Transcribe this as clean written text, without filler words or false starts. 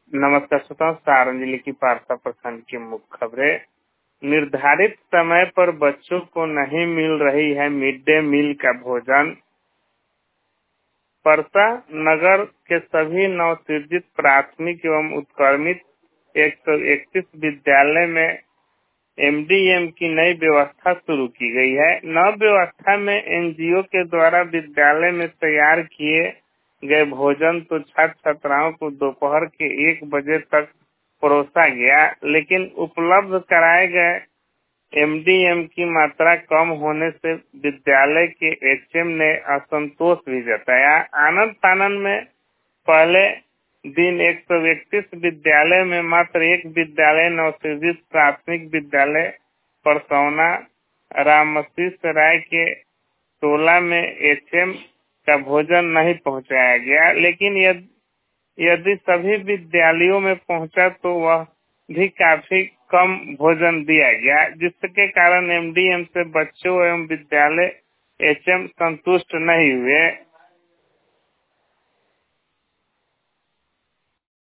नमस्कार श्रोताओं, सारण जिले की पारसा प्रखंड की मुख्य खबरें। निर्धारित समय पर बच्चों को नहीं मिल रही है मिड डे मील का भोजन। परसा नगर के सभी नवसृजित प्राथमिक एवं उत्क्रमित 131 विद्यालय में एमडीएम की नई व्यवस्था शुरू की गई है। नव व्यवस्था में एनजीओ के द्वारा विद्यालय में तैयार किए गए भोजन तो छात्र छात्राओं को दोपहर के 1 बजे तक परोसा गया, लेकिन उपलब्ध कराए गए एमडीएम की मात्रा कम होने से विद्यालय के एचएम ने असंतोष भी जताया। आनंद फानंद में पहले दिन 131 विद्यालय में मात्र एक विद्यालय नवसृजित प्राथमिक विद्यालय परसौना रामशीष राय के टोला में एचएम का भोजन नहीं पहुंचाया गया, लेकिन यदि सभी विद्यालयों में पहुंचा तो वह भी काफी कम भोजन दिया गया, जिसके कारण एमडीएम से बच्चों एवं विद्यालय एचएम संतुष्ट नहीं हुए।